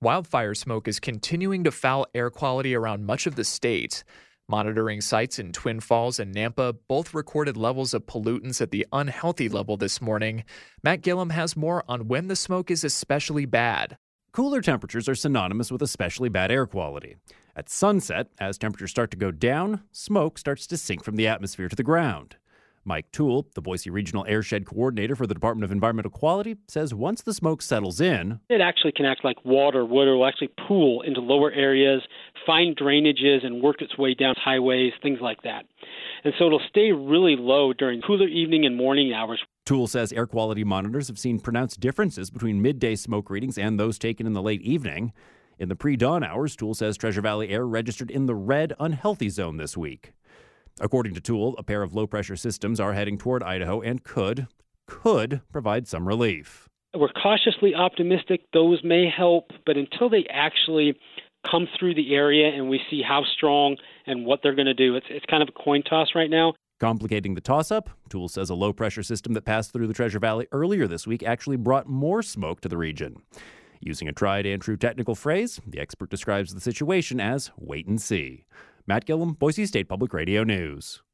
Wildfire smoke is continuing to foul air quality around much of the state. Monitoring sites in Twin Falls and Nampa both recorded levels of pollutants at the unhealthy level this morning. Matt Gillum has more on when the smoke is especially bad. Cooler temperatures are synonymous with especially bad air quality. At sunset, as temperatures start to go down, smoke starts to sink from the atmosphere to the ground. Mike Toole, the Boise Regional Airshed Coordinator for the Department of Environmental Quality, says once the smoke settles in, it actually can act like water. Water will actually pool into lower areas, find drainages, and work its way down highways, things like that. And so it'll stay really low during cooler evening and morning hours. Toole says air quality monitors have seen pronounced differences between midday smoke readings and those taken in the late evening. In the pre-dawn hours, Toole says Treasure Valley air registered in the red unhealthy zone this week. According to Toole, a pair of low-pressure systems are heading toward Idaho and could provide some relief. We're cautiously optimistic those may help, but until they actually come through the area and we see how strong and what they're going to do, it's kind of a coin toss right now. Complicating the toss-up, Toole says a low-pressure system that passed through the Treasure Valley earlier this week actually brought more smoke to the region. Using a tried-and-true technical phrase, the expert describes the situation as wait and see. Matt Gillum, Boise State Public Radio News.